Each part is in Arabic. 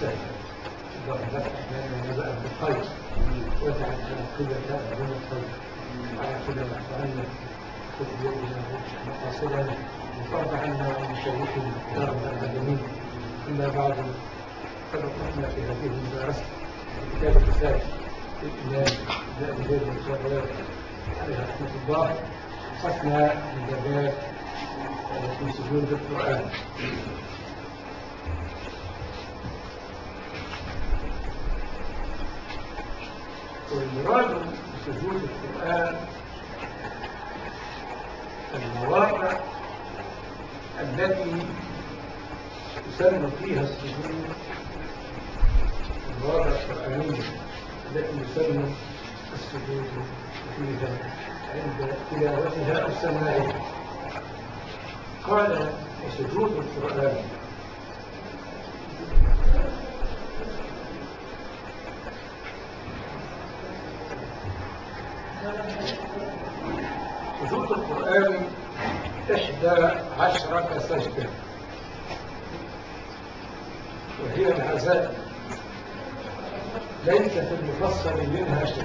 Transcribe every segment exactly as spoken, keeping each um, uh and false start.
السهل اللهم فتح لنا نبأ بالخير واجعل على كل شاء من الخير على كل مقطعنا خذ بيدنا وارشد مقاصدنا وارض عنا وعن مشايخنا يا رب العالمين. أما بعد فقد وقفنا في هذه المدارسة كتاب الكفاية للإمام ابن زيد بن الجراح عليه رحمة الله. وقفنا من باب في سجود القرآن. والمراد بسجود القرآن المواقع التي يسمى فيها السجود، المواقع القرآنية التي يسمى السجود فيها عند تلاوتها أو سماعها. قال وسجود القرآن سجود القرآن إحدى عشرة سجدة، وهي العزاء ليس في المفصل منها شيء،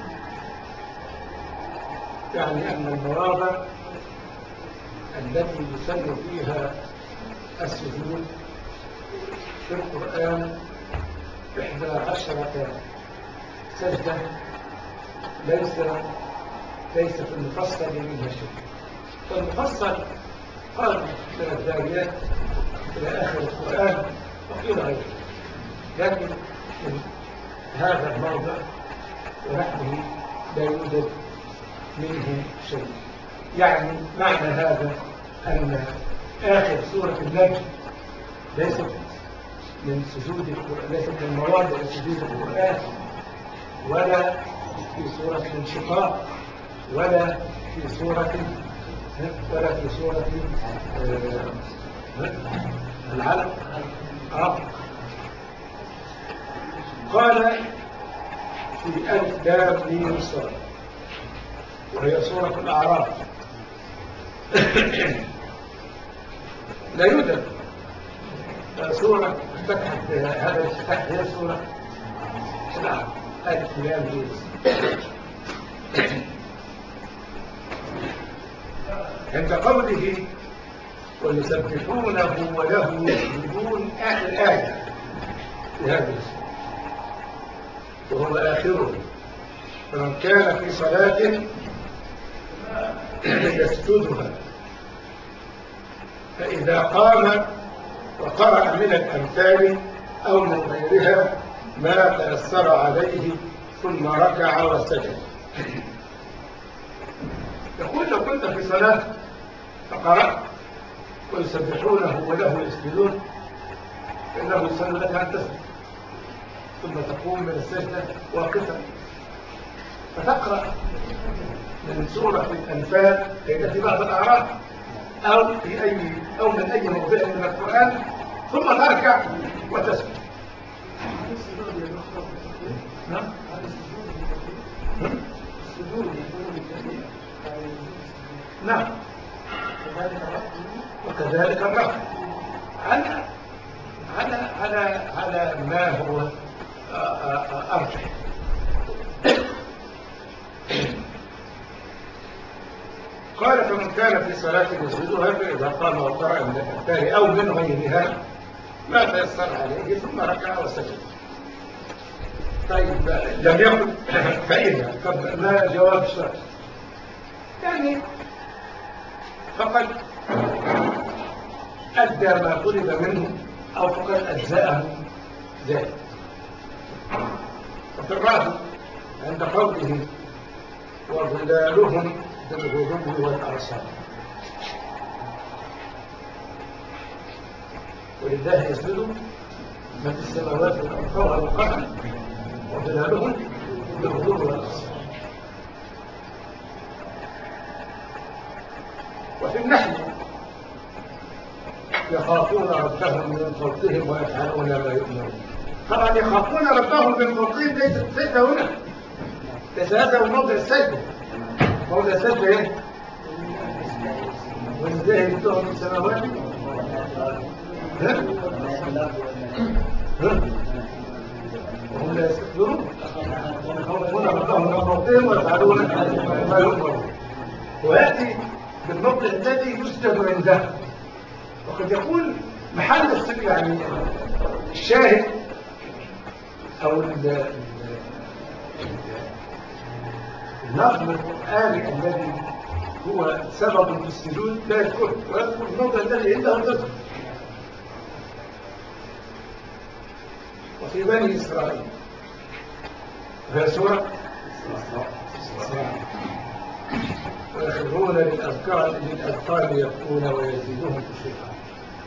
يعني أن المواضع التي يسمى فيها السجود في القرآن إحدى عشرة سجدة ليس ليس في المفصل منها شيء. فالمفصل قال من الذاريات إلى آخر القرآن وقيل غيره، لكن من هذا الموضع ونحوه لا يوجد منه شيء. يعني معنى هذا أن آخر سورة النجم ليست من سجود القرآن، ليست من مواضع سجود القرآن، ولا في سورة الانشقاق، ولا في سورة ولا في سورة العلق. آه. قال في ألف لام ميم صاد وهي سورة الأعراف لا يوجد سورة افتتحت هذا الافتتاح هي سورة الأعراف ألف لام ميم عند قوله ويسبحونه وله يسجدون آخر آية في هذه السورة وهو آخره. فمن كان في صلاة يسجدها، فإذا قام وقرأ من الأمثال أو من غيرها ما تيسر عليه ثم ركع وسجد. يقول لو كنت في صلاة فقرأت ويسبحونه وله يسجدون فإنه يسن لك أن تسجد ثم تقوم من السجدة واقفا فتقرأ من سورة الأنفال التي بعد الأعراف أو في أي أو من أي موضع من القرآن ثم تركع وتسجد. نعم نعم وكذلك الرفع على على على على ما هو أرجح. قال فمن كان في صلاة يسجدها فإذا قام وقرأ من الأذكار أو من غيرها ما تيسر عليه ثم ركع وسجد. طيب لم يكن فإذا طب ما جواب الشرط؟ يعني فقد أدى ما طلب منه أو فقد أجزاءه ذلك. وفي الرابع عند قوله وظلالهم بالغدو والآصال ولله يسجد من في السماوات والأرض والقمر وظلالهم بالغدو والآصال. وفي النحل يخافون ربهم من فوقهم ويفعلون ما يؤمرون. طبعا يخافون ربهم من فوقهم ليست سجدة هنا، ليس هذا هو موضع السجدة. موضع السجدة ايه؟ ولله يسجدون في السماوات وهم لا يستكبرون هنا ربهم ربهم ويفعلون ما يؤمرون. ويأتي بالموقع الذي يسجد عنده، وقد يكون محل السجد يعني الشاهد أو النظم القرآني الذي هو سبب في السجود لا يذكره، ويذكر الموضع الذي عنده الذكر. وفي بني إسرائيل وهي سورة ويخرون للأذكار للأذكار يبكون ويزيدهم خشوعا.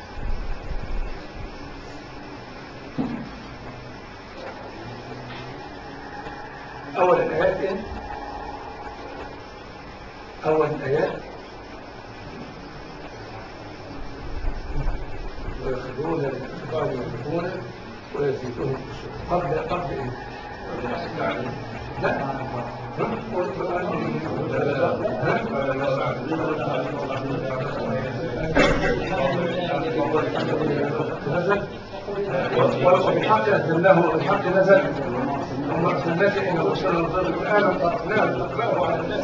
أول الآيات أول الآيات ويخرون للأذكار يبكون ويزيدهم خشوعا. قبل قبل إيه؟ لا وبالحق أنزلناه وبالحق نزل وما أرسلناك إلا بشرا ونذيرا القرآن فرقناه نقرأه على الناس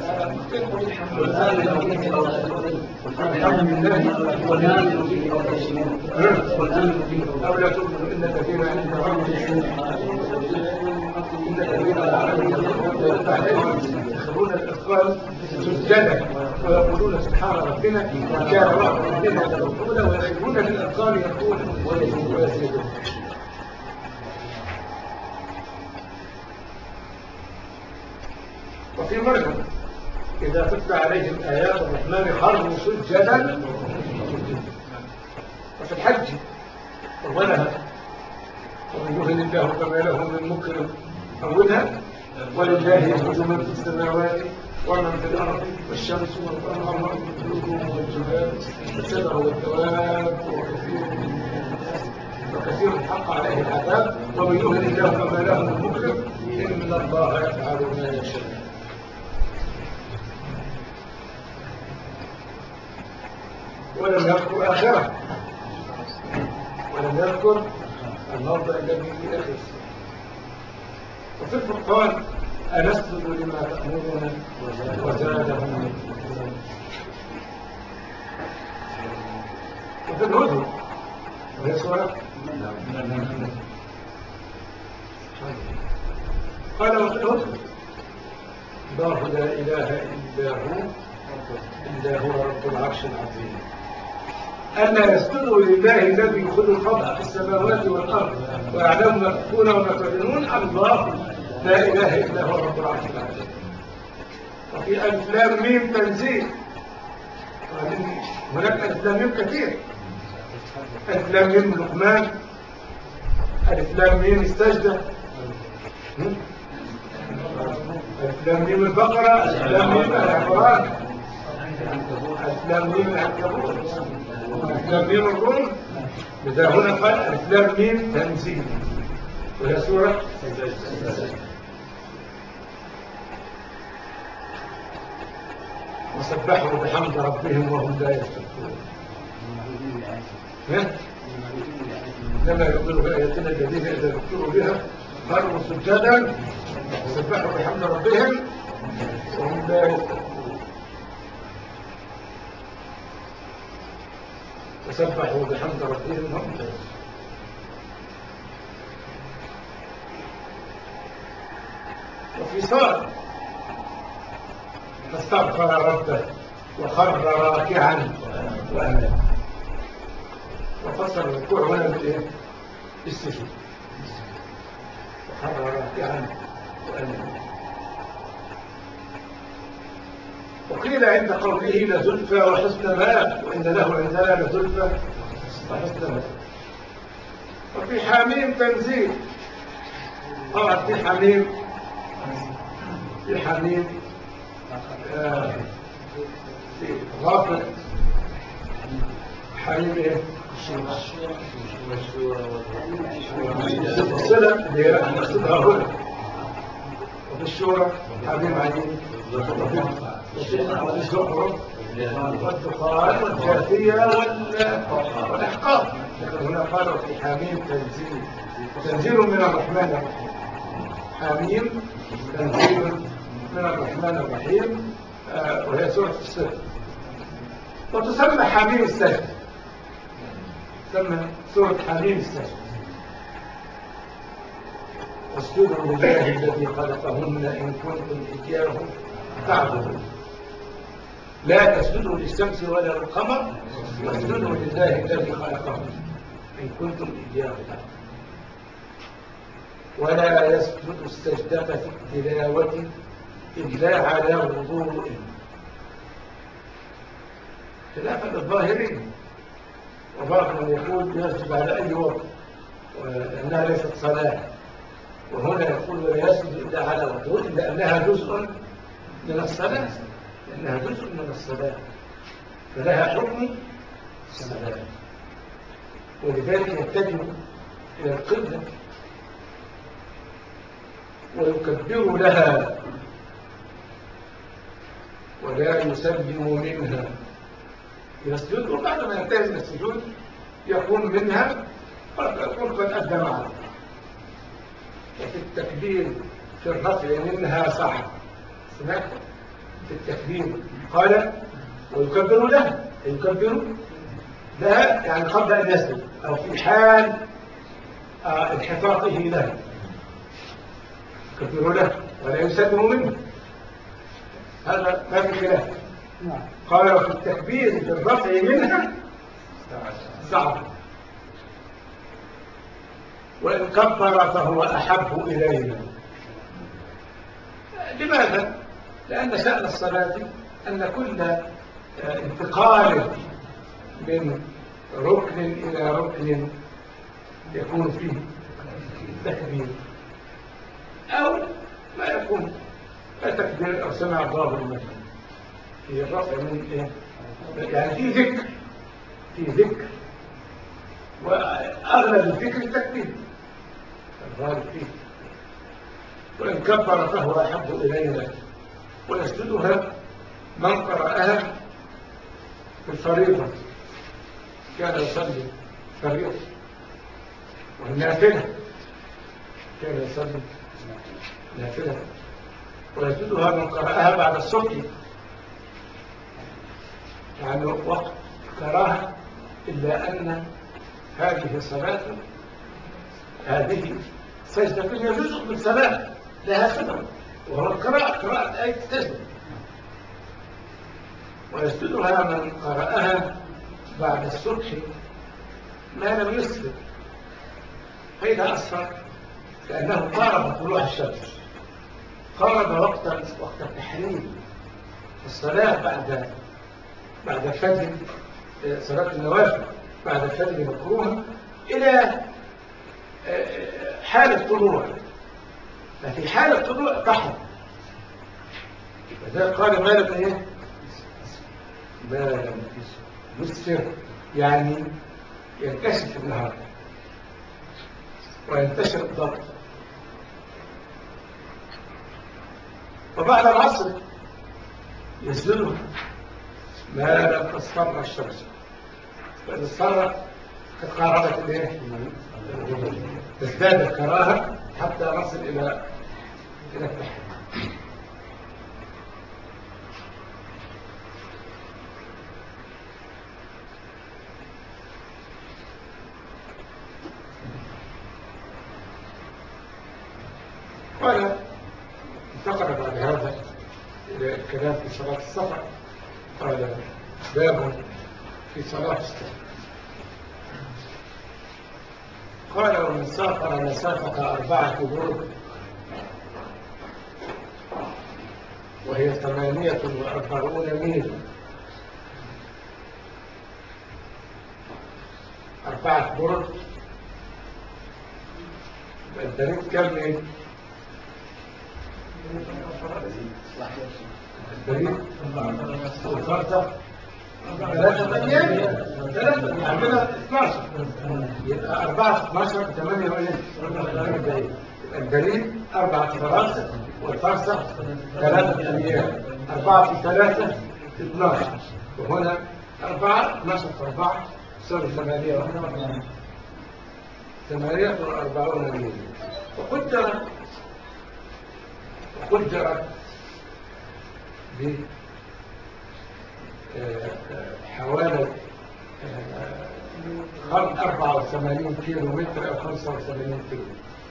أو لا تؤمنوا إن الذين عند ربهم إن الذين يخرون الأذكار سجدا ويقولون سبحان ربنا كان وعد ربنا مفعولا ويخرون للأذكار يقولون ويزيدون. وفي مرة إذا تتلى عليهم آيات الرحمن خروا سجدا. وفي الحج أولها ومن يهن الله فما له من مكرم أولها ولله يسجد من في السماوات ومن في الأرض والشمس والقمر والنجوم والجبال والشجر والدواب وكثير وكثير حق عليه العذاب ومن يهن الله فما له من مكرم إن الله يفعل ما يشاء. ولم يذكر آخره ولم يذكر الموضع الذي في آخر. وفي الفرقان أنسجد لما تأمرنا وزادهم نفورا. وفي الهدى وهي سورة قال وفي الهدى الله لا إله إلا هو إلا هو رب العرش العظيم ألا يسجدوا لله الذي يخرج الخبأ في السماوات والأرض ويعلم ما تخفون وما تعلنون الله لا إله إلا هو رب العرش العظيم. وفي ألف لام ميم تنزيل هناك ألف لام ميم كثير. ألف لام ميم لقمان ألف لام ميم السجدة ألف لام ميم البقرة ألف لام ميم العمران ألف لام ميم العنكبوت ألف لام ميم الروم. لذا هنا قال ألف لام ميم تنزيل وهي سورة وسبحوا بحمد ربهم وهم لا يستكبرون. لما يقولوا بآياتنا الذين إذا ذكروا بها خروا سجدا وسبحوا بحمد ربهم وهم لا يستكبرون. وسبحوا بحمد ربهم وهم لا يستكبرون. وفي صار فاستغفر ربه وخر راكعا وأناب. وفسر الركوع هنا بالايه؟ بالسجود. وخر راكعا وأناب. وقيل عند قوله لزلفى وحسن مآب وإن له عندنا لزلفى وحسن مآب. وفي حميم تنزيل طبعا في حميم في حميم آه في غافر حميم ايه السلة اللي هي نقصدها هنا. وفي الشورى حميم عين والزخرف والدخان والجاثية والأحقاف لكن هنا قالوا في حميم تنزيل تنزيل من الرحمن الرحيم. حميم تنزيل من الرحمن الرحيم، آه وهي سورة الصف. وتسمى حميم السجد، تسمى سورة حميم السجد. واسجدوا لله الذي خلقهن إن كنتم إياه تعبدون. لا تسجدوا للشمس ولا للقمر، واسجدوا لله الذي خلقهن إن كنتم إياه تعبدون. ولا يسجد السجدة في التلاوة إلا على وضوء، خلافا للظاهرين. وبعض من يقول يسجد على أي وقت لأنها ليست صلاة، وهنا يقول ولا يسجد إلا على وضوء لأنها جزء من الصلاة، لأنها جزء من الصلاة فلها حكم الصلاة. ولذلك يتجه إلى القبلة ويكبر لها ولا يسلم منها، يسجد وبعد ما ينتهي من السجود يقوم منها ويقول قد أدى معه. وفي التكبير في الرفع منها صح، سمعت في التكبير قال ويكبر لها، يكبر لها يعني قبل أن يسجد أو في حال آه انحطاطه لها يكبر لها ولا يسلم منه، هذا ما في خلاف. قال في التكبير في الرفع منها صعب، وإن كبر فهو أحب إلينا. لماذا؟ لأن شأن الصلاة أن كل انتقال من ركن إلى ركن يكون فيه تكبير أو ما يكون تكبير أو سمع الله لمن في الرفع من إيه؟ يعني في ذكر في ذكر وأغلب الذكر التكبير الغالب فيه. وإن كبر فهو أحب إلينا. ويسجدها من قرأها في الفريضة، كان يصلي فريضة، والنافلة كان يصلي نافلة. ويسجدها من قرأها بعد الصبح، يعني وقت كراهة، إلا أن هذه صلاة هذه سجدة هي جزء من صلاة لها سبب وهو القراءة، قراءة آية السجدة. ويسجدها من قرأها بعد الصبح ما لم يسجد، فإذا أسفر لأنه قارب طلوع الشمس، قارب وقت وقت التحريم. الصلاة بعد بعد الفجر، صلاة النوافل بعد الفجر مكروهة إلى حالة طلوع، ففي حالة طلوع تحرم. فذلك قال ما لم ايه ما لم يسفر، يعني ينكشف النهار وينتشر الضغط. وبعد العصر يسجدها ما لم تصفر الشمس، فإذا اصفرت قد قاربت الايه تزداد الكراهة حتى نصل إلى إلى التحريم. قال انتقل بعد هذا إلى الكلام في صلاة السفر. قال باب في صلاة السفر. قال ومن سافر مسافة أربعة برد وهي ثمانية وأربعون ميل، أربعة برد البريد كم ميل؟ البريد والفرصة ثلاثة أيام، ثلاثة عندنا اثناشر، يبقى أربعة اثناشر ثمانية وإيه؟ البريد أربعة فراسة والفرصة ثلاثة أيام، أربعة في ثلاثة اثناشر، وهنا أربعة اثناشر في أربعة تساوي ثمانية وأربعين ثمانية وأربعون ميل. وقدرت وقدرت بحوالي أربعة وثمانين كيلو متر أو خمسة وثمانين كيلو.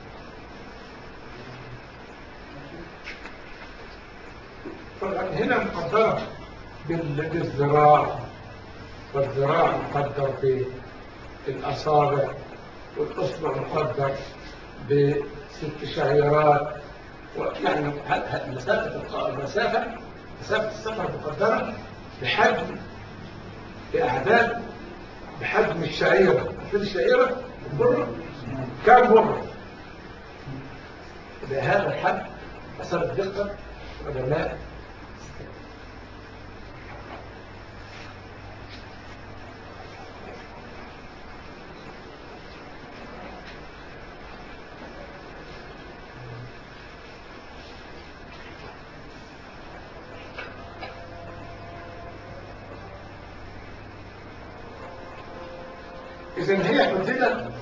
هنا مقدرة بالذراع، والذراع مقدر بالأصابع، والأصبع مقدر بست شعيرات. يعني مسافة المسافة مسافة السفر مقدرة بحجم بأعداد بحجم الشعيرة. في الشعيرة مرة كم مرة بهذا الحد أثر الدقة علماء. إذن هي حددت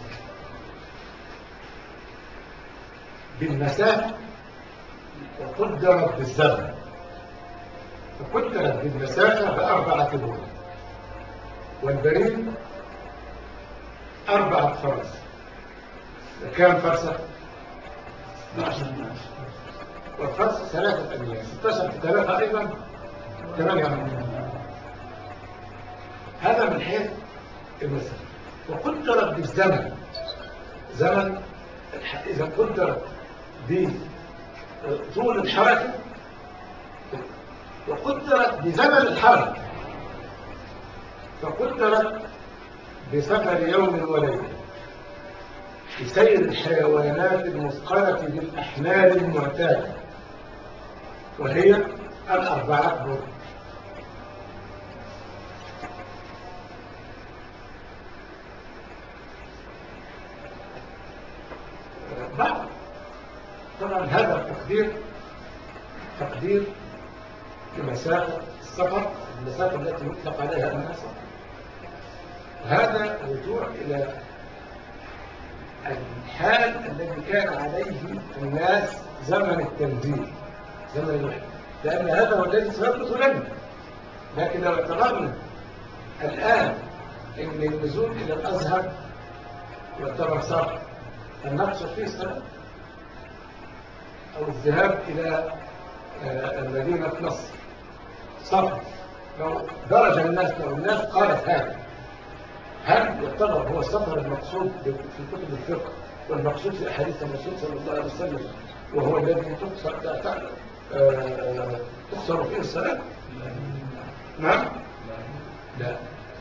بالمسافة وقدرت بالزمن. فقدرت بالمسافة بأربعة بول، والبريد أربعة فرس. كام فرسة؟ والفرس ثلاثة أميال، ستاشر في ثلاثة أيضا ثمانية أميال. هذا من حيث المسافة. وقدرت بالزمن، زمن إذا قدرت بطول الحركة وقدرت بزمن الحركة. فقدرت بسفر يوم وليلة بسير الحيوانات المثقلة بالأحمال المعتادة، وهي الأربعة بول. بعد طبعا هذا التقدير تقدير لمسافة السفر، المسافة التي يطلق عليها الناس. هذا رجوع إلى الحال الذي كان عليه الناس زمن التنزيل، زمن الوحي، لأن هذا هو الذي سيثبت لنا. لكن لو اعتبرنا الآن أن النزول إلى الأزهر يعتبر سفر، النقص فيه سنة، أو الذهاب إلى مدينة نصر سفر، لو درج الناس لو الناس قالت هذا، هل يعتبر هو السفر المقصود في كتب الفقه والمقصود في أحاديث الرسول صلى الله عليه وسلم، وهو الذي تقصر تقصر فيه الصلاة؟ نعم؟ لا.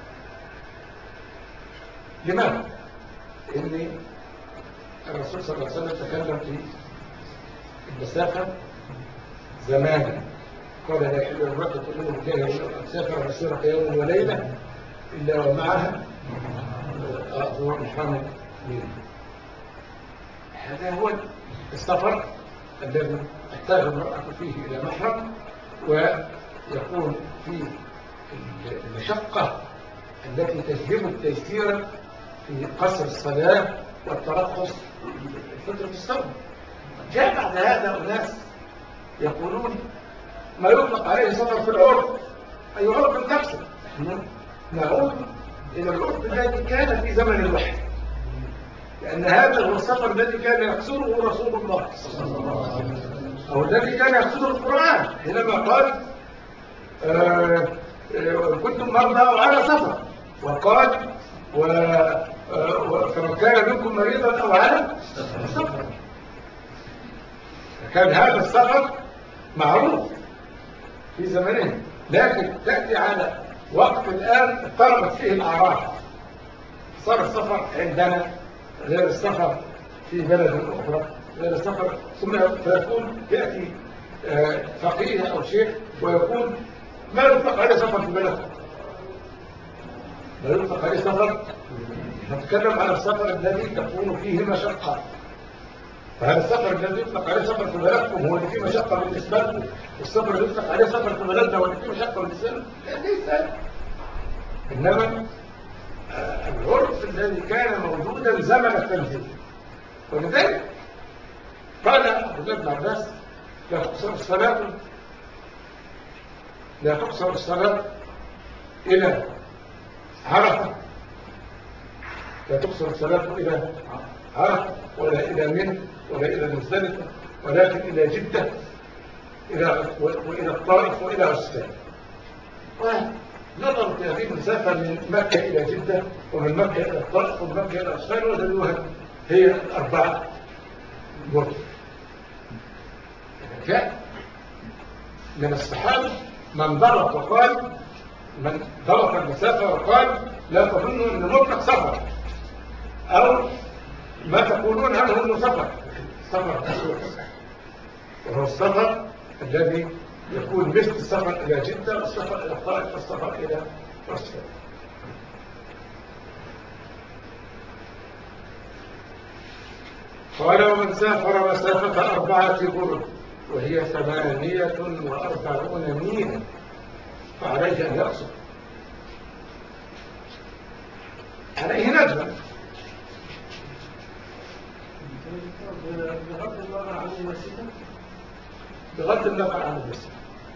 لماذا؟ إن الرسول صلى الله عليه وسلم تكلم في المسافة زمانا، قال لا يحل الرجل تؤمن بالله أن تسافر مسيرة يوم وليلة إلا ومعها ذو محرم منه. هذا هو السفر الذي تحتاج المرأة فيه إلى محرم، ويكون فيه المشقة التي تجلب التيسير في قصر الصلاة والترخص الفترة في الصوم. جاء بعد هذا أناس يقولون ما يطلق عليه سفر في العرف، أي عرف النفس. نعود إلى العرف الذي كان في زمن الوحي، لأن هذا هو السفر الذي كان يقصره رسول الله أو الذي كان يقصده القرآن حينما قال آه آه كنتم مرضى على سفر، وقال فمن كان منكم مريضا أو على سفر. كان هذا السفر معروف في زمنه، لكن تأتي على وقت الآن اضطربت فيه الأعراف، صار السفر عندنا غير السفر في بلد أخرى غير السفر، ثم فيكون يأتي فقيه أو شيخ ويقول ما يطلق عليه سفر في بلد، ما يطلق عليه سفر. نتكلم عن السفر الذي تكون فيه مشقة، فهذا السفر الذي يطلق عليه سفر في بلدكم هو اللي فيه مشقة بالنسبة لكم، والسفر اللي يطلق عليه سفر في بلدنا هو اللي فيه مشقة بالنسبة لكم، ليس. إنما العرف الذي كان موجودا زمن التنزيل. ولذلك قال عبد الله بن عباس لا تقصر الصلاة لا تقصر الصلاة إلى عرفة، لا تقصر الصلاة إلى عرفة ولا إلى منى ولا إلى مزدلفة، ولكن إلى جدة إلى وإلى الطائف وإلى عسفان. ونظروا في هذه المسافة من مكة إلى جدة ومن مكة إلى الطائف ومن مكة إلى عسفان وجدوها هي أربعة جزء. كان من الصحابة من ضرب وقال من ضرب المسافة وقال لا تظنوا أن مطلق سفر أو ما تقولون عنه أنه سفر، سفر وهو السفر الذي يكون مثل السفر إلى جدة والسفر إلى الطائف والسفر إلى عسفان. قال ومن سافر مسافة أربعة برد وهي ثمانية وأربعون ميلا فعليه أن يقصر، عليه ندبا بغض النظر عن المسافة، بغض النظر عن المسافة،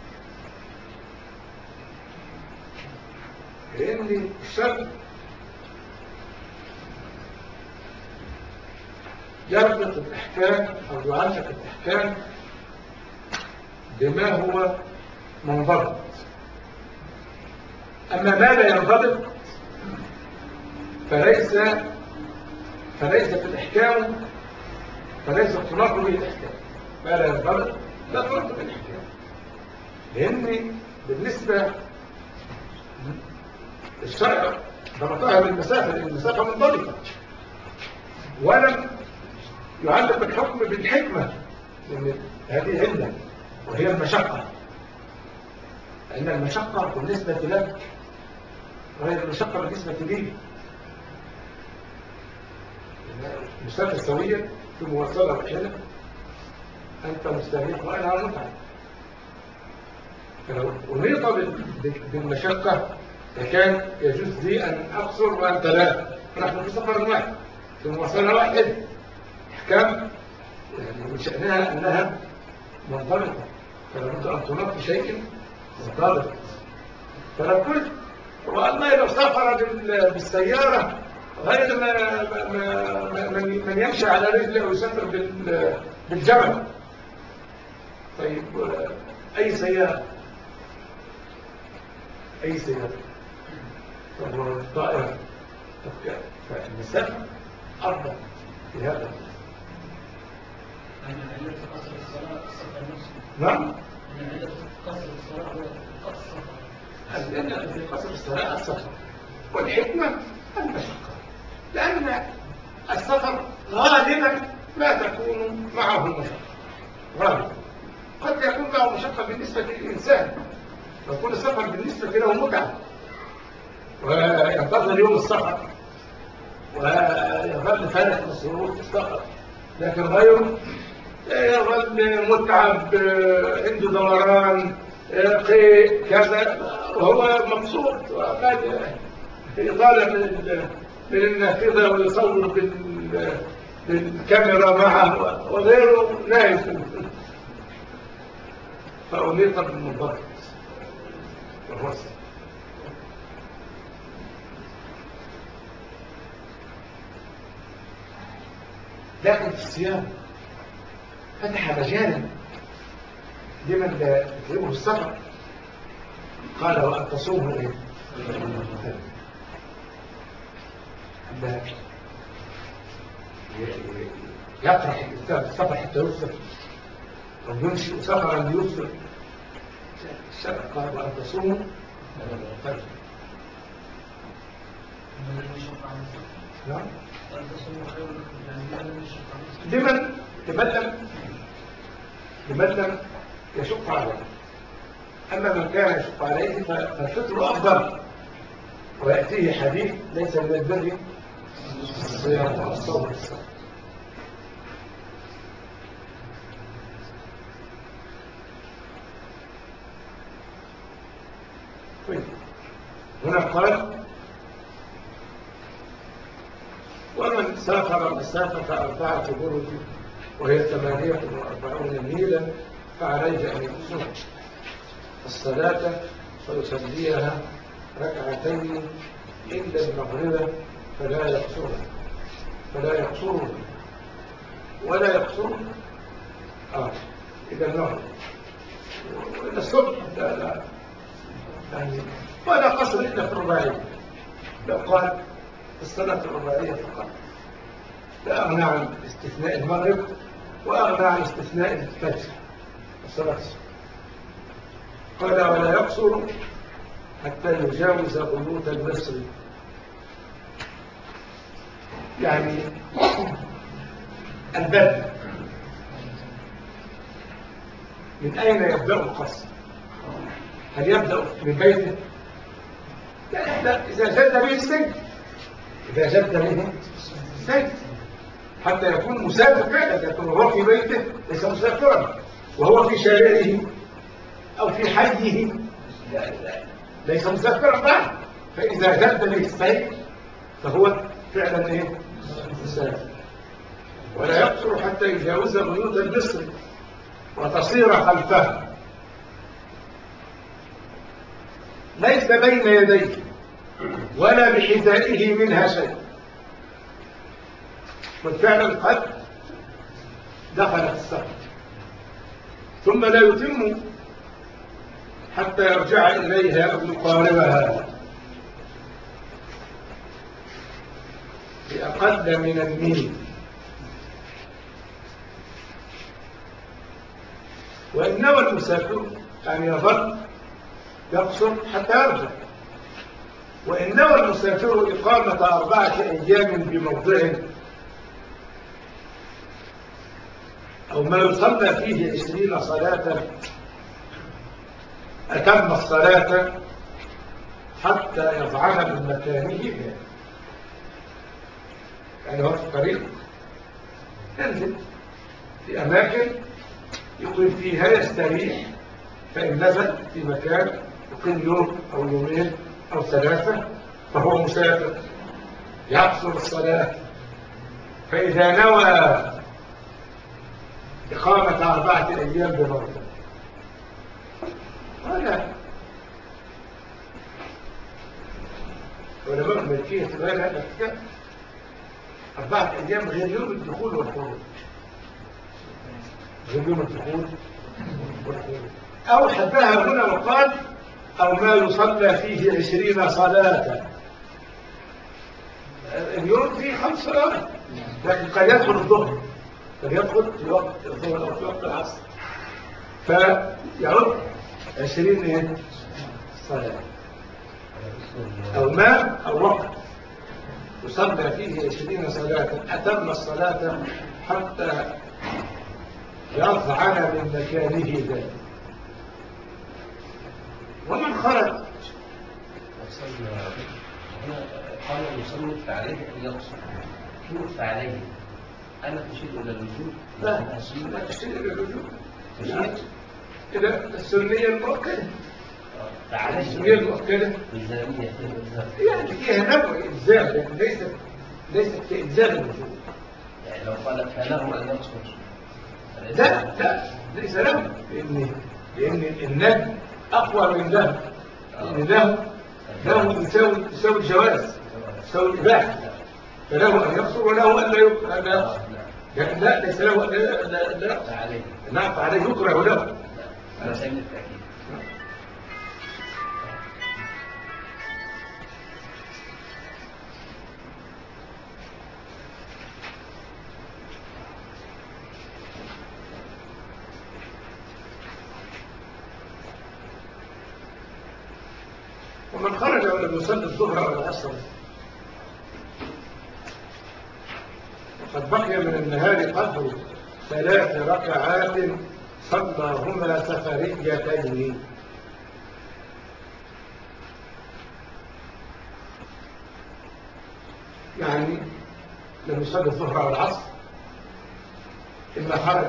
لأن الشرط يربط الأحكام أو يعلق الأحكام بما هو منضبط. أما ما لا ينضبط فليس فليست الأحكام فليس تناط به الأحكام. ما لا ينضبط لا تناط به الأحكام، لأن بالنسبة للشرع ضبطها بالمسافة، لأن المسافة منضبطة، ولم يعلق الحكم بالحكمة، لأن هذه علة وهي المشقة، لأن المشقة بالنسبة لك غير المشقة بالنسبة لي. مسافة سوية في مواصلة وحيدة، أنت مستهلك وأنا متعب، فلو أنيط بالمشقة فكان يجوز لي أن أقصر وأنت لا، ونحن في سفر واحد في مواصلة واحدة، أحكام يعني من شأنها أنها منضبطة، فلابد أن تنط بشيء منضبط. فلو قلت والله لو سافر بالسيارة غير ما من, من يمشي على رجله أو يسافر بالجبل، طيب أي سيارة أي سيارة طب الطائرة، فالمسافة أفضل في هذا. يعني علة قصر الصلاة السفر نفسه. نعم. يعني علة قصر الصلاة هو السفر. العلة في قصر الصلاة السفر، والحكمة المشقة، لأن السفر غالبا لا تكون معه المشقة، غالبا قد يكون معه مشقة بالنسبة للإنسان، ويكون السفر بالنسبة له متعة وينتظر يوم السفر ويظل فارغ مسرور في السفر، لكن غيره يظل متعب عنده دوران قيء كذا وهو مبسوط وقاعد يطالع من النافذة ويصور بالكاميرا معه وغيره نايم، فأنيط بالمنضبط وهو السبب. لكن في الصيام فتح مجالا لمن لا يطلبه السفر، قال وأن تصوموا إيه؟ يطرح الإنسان السفر حتى يوصل أو ينشئ سفرا ليوصل، الشرع قال وأن تصوموا نعم لمن لمن لم لمن لم يشق عليه. أما من كان يشق عليه فالفطر أفضل، ويأتيه حديث ليس من البر الصيام والصوم والصلاة. طيب هنا قال سافر مسافة أربعة برد وهي ثمانية وأربعون ميلا فعليه أن يقصر الصلاة فيصليها ركعتين إلا المغرب فلا يقصرها فلا يقصرها ولا يقصرها آه إذا المغرب وإلى الصبح لا لا يعني ولا قصر إلا في الرباعية لو قال الصلاة الرباعية فقط لا أغنى عن استثناء المغرب وأغنى عن استثناء الفجر الصلاة قال ولا يقصر حتى يجاوز بيوت المصر يعني البدء من أين يبدأ القصر؟ هل يبدأ من بيته؟ لا لا إذا جد به السيد إذا جد به السيد حتى يكون مسافر فعلا يكون هو في بيته ليس مسافرا وهو في شارعه أو في حيه لا لا ليس مسافرا بعد فإذا جد به السيد فهو فعلا إيه؟ مسافر ولا يقصر حتى يجاوز بيوت المصر وتصير خلفه ليس بين يديه ولا بحذائه منها شيء والفعل قد دخل في السفر ثم لا يتم حتى يرجع إليها أو يقاربها بأقل من الميل وإن نوى المسافر أن يظل يقصر حتى يرجع وإن نوى المسافر إقامة أربعة أيام بموضع أو ما يصلى فيه عشرين صلاة أتم الصلاة حتى يضعن من مكانه يعني هو في الطريق ينزل في أماكن يقيم فيها يستريح فإن نزل في مكان يقيم يوم أو يومين أو ثلاثة فهو مسافر يقصر الصلاة فإذا نوى إقامة أربعة أيام بموضع ولا ولما الملكية تبقى لها الكتاب أربعة أيام غير يوم الدخول والخروج غير يوم الدخول والخروج أو حدها هنا وقال أو ما يصلى فيه عشرين صلاة اليوم فيه خمس صلوات لكن قد يدخل الظهر قد يدخل في وقت الظهر أو في وقت العصر فيعود عشرين صلاة أو ما أو وقت يصلى فيه عشرين صلاة أتم الصلاة حتى يضعن من مكانه ذلك ومن خرج هنا قال المصنف عليه أن يقصر كيف عليه أنا تشير إلى الوجود لا لا تشير إلى الوجود إلى السنية المؤكدة السنية المؤكدة يعني فيها نوع إلزام لكن ليست ليست كإلزام الوجود يعني لو قال فله أن يقصر لا لا ليس له لأن لأن النبي أقوى من ده لأن ده له يساوي يساوي الجواز يساوي الإباحة فله أن يقصر وله أن لا يقصر لا لا ليس له أن لا لا عليه نعم عليه يكره له أنا سيد التأكيد ومن خرج ولم يصلي الظهر أو العصر وقد بقي من النهار قدر ثلاث ركعات صلاهما سفريتين يعني لم يصلي الظهر أو العصر إما خرج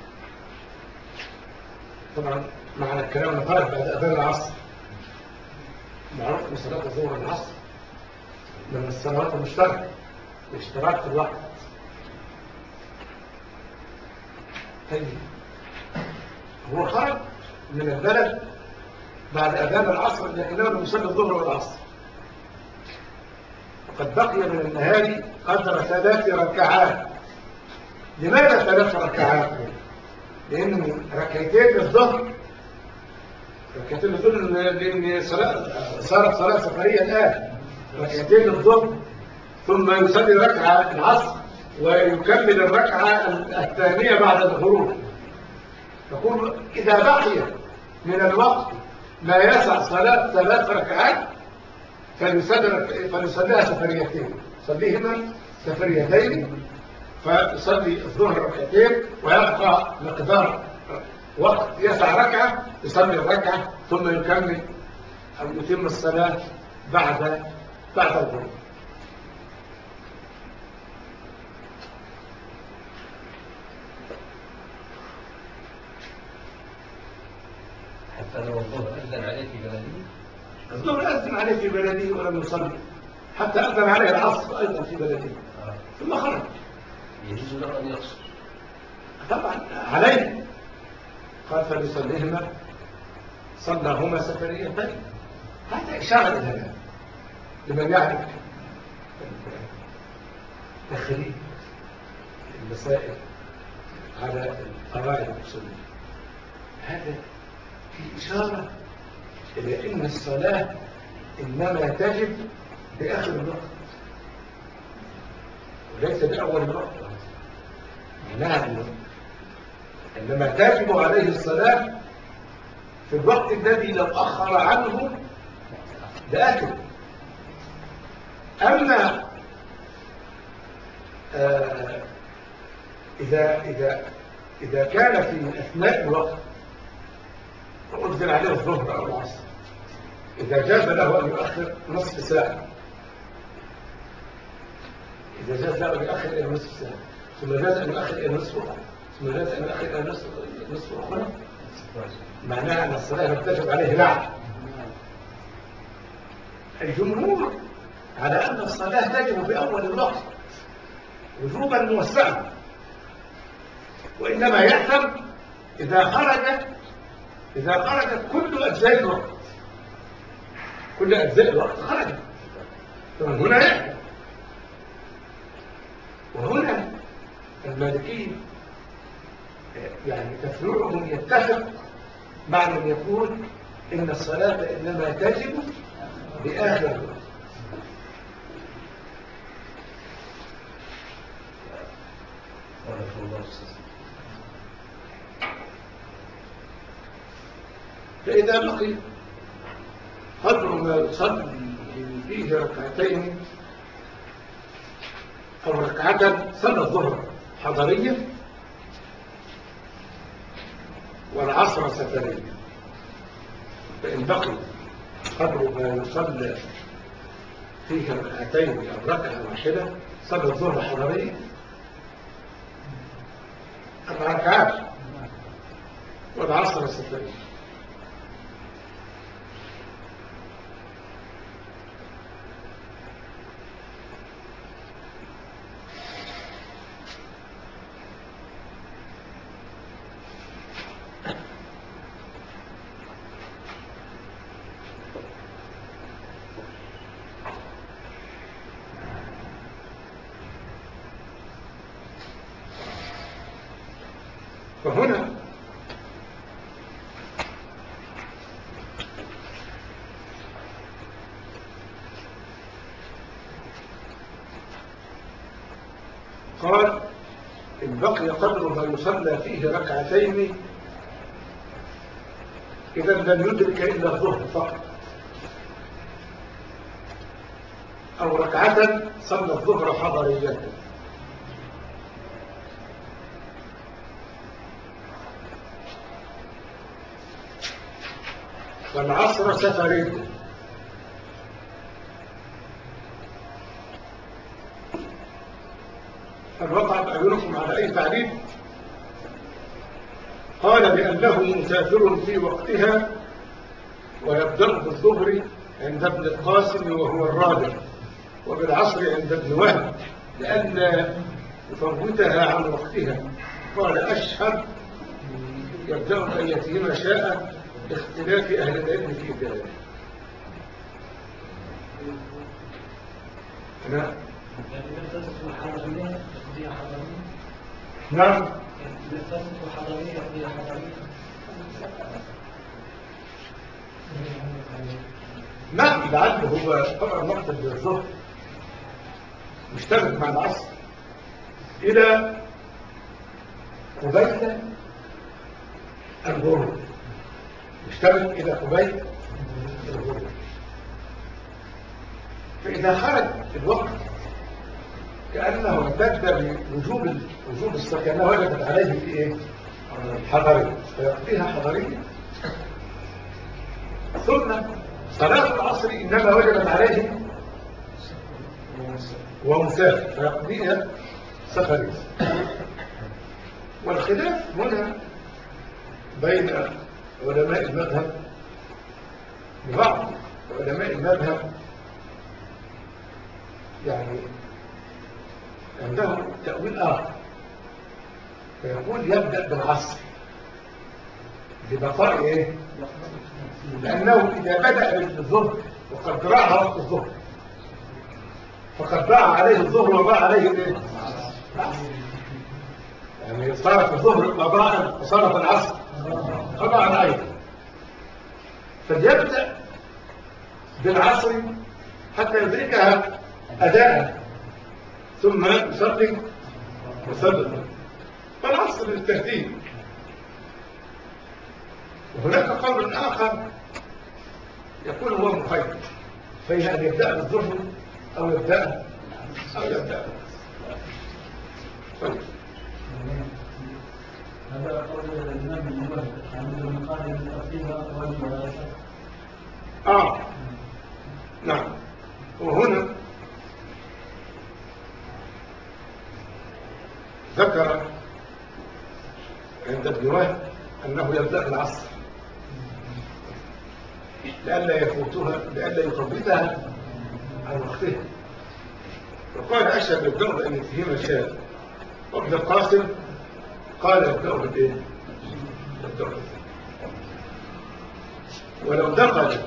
طبعا معنى الكلام أنه خرج بعد أذان العصر معروف ان صلاه الظهر والعصر من الصلوات المشتركه الاشتراك في الوقت. طيب هو خرج من البلد بعد أذان العصر لكنه لم يصلي الظهر والعصر، وقد بقي من النهار قدر ثلاث ركعات. لماذا ثلاث ركعات؟ لأن ركعتين الظهر ركعتين الظهر لأن صارت صلاة سفرية الآن، ركعتين الظهر ثم يصلي ركعة العصر ويكمل الركعة الثانية بعد الغروب. يقول إذا بقي من الوقت ما يسع صلاة ثلاث ركعات فليصليها سفريتين، صليهما سفريتين، فيصلي الظهر ركعتين ويبقى مقدار وقت يسع ركعة، يصلي الركعة ثم يكمل أو يتم الصلاة بعد بعد الظهر. حتى لو الظهر أذن عليه في بلده، الظهر أذن عليه في بلده ولم يصلي، حتى أذن عليه العصر أيضا في بلده ثم خرج، يجوز له أن يقصر طبعا عليه. قال فليصليهما صلىهما سفريتين. هذا إشارة إلى ذلك لمن يعرف تخريج المسائل على القواعد الأصولية. هذا في إشارة إلى أن الصلاة إنما تجب بآخر الوقت وليس بأول الوقت. نعم، إنما تجب عليه الصلاة في الوقت الذي لو أخر عنه لآكل. أما آه إذا, إذا, إذا كان في أثناء الوقت فأذن عليه الظهر أو العصر، إذا جاز له أن يؤخر نصف ساعة، إذا جاز له أن يؤخر إلى نصف ساعة، ثم جاز أن يؤخر إلى نصف أخرى، ثم جاز أن يؤخر إلى نصف, نصف أخرى، معناها أن الصلاة لم تجب عليه لعب. الجمهور على أن الصلاة تجب في أول الوقت وجوبا موسعا، وإنما يحتم إذا خرجت إذا خرجت كل أجزاء الوقت، كل أجزاء الوقت خرجت، فمن هنا يحتم. وهنا المالكي يعني تفريعهم يتفق مع من يقول إن الصلاة إنما تجب بآخر الوقت. فإذا بقي قدر ما يصلي فيه ركعتين أو ركعة صلى الظهر حضرية والعصر سفرية، فإن بقي قدر ما يصلى فيه ركعتين أو ركعة واحدة صلى الظهر حضرية أربع ركعات والعصر سفرية. فهنا قال إن بقي قدر ما يصلى فيه ركعتين إذا لم يدرك إلا الظهر فقط، أو ركعة صلى الظهر حضرية، والعصر سفرية. الوقع أعينكم على أي تعريف؟ قال بأنه مسافر في وقتها ويبدأ بالظهر عند ابن القاسم وهو الرابع، وبالعصر عند ابن وهب لأن يفوتها عن وقتها. قال أشهد يبدأ بأيتهما شاء باختلاف أهل العلم في ذلك. أنا يعني مدرسة حضارية قضية حضارية. نعم مدرسة حضارية قضية حضارية. نعم لعله هو طبعا وقت الظهر مشترك مع العصر إلى قبيل الغروب، مشترك إلى قبيل الغروب. فإذا خرج الوقت كأنه امتد بوجوب وجوب الصلاة، كأنه وجبت عليه إيه؟ حضرية، فيقضيها حضرية. ثم صلاة العصر إنما وجبت عليه ومسافر فيقضيها سفرية. والخلاف هنا بين علماء المذهب، بعض علماء المذهب يعني عنده تأويل آخر، فيقول يبدأ بالعصر لبقاء إيه؟ لأنه إذا بدأ بالظهر وقد ضاع وقت الظهر فقد ضاع عليه الظهر وضاع عليه الإيه؟ يعني صارت الظهر قضاء وصارت العصر قضاء أيضا، فليبدأ بالعصر حتى يدركها أداء ثم يصلي وسلم. فالعصر للترتيب. وهناك قول آخر يكون هو مخير، فإن أن يبدأ بالظهر أو يبدأ أو يبدأ طيب. هذا قول الإمام الموافق يعني لما قال إن ترتيبها واجب على آه نعم. وهنا ذكر عند ابن وهب أنه يبدأ بالعصر لئلا يفوتها لئلا يفوتها عن وقتها. وقال أشهد يبدأ بأن يتهم شاء. وابن القاسم قال يبدأ بالإيه؟ يبدأ بالإيه؟ ولو دخل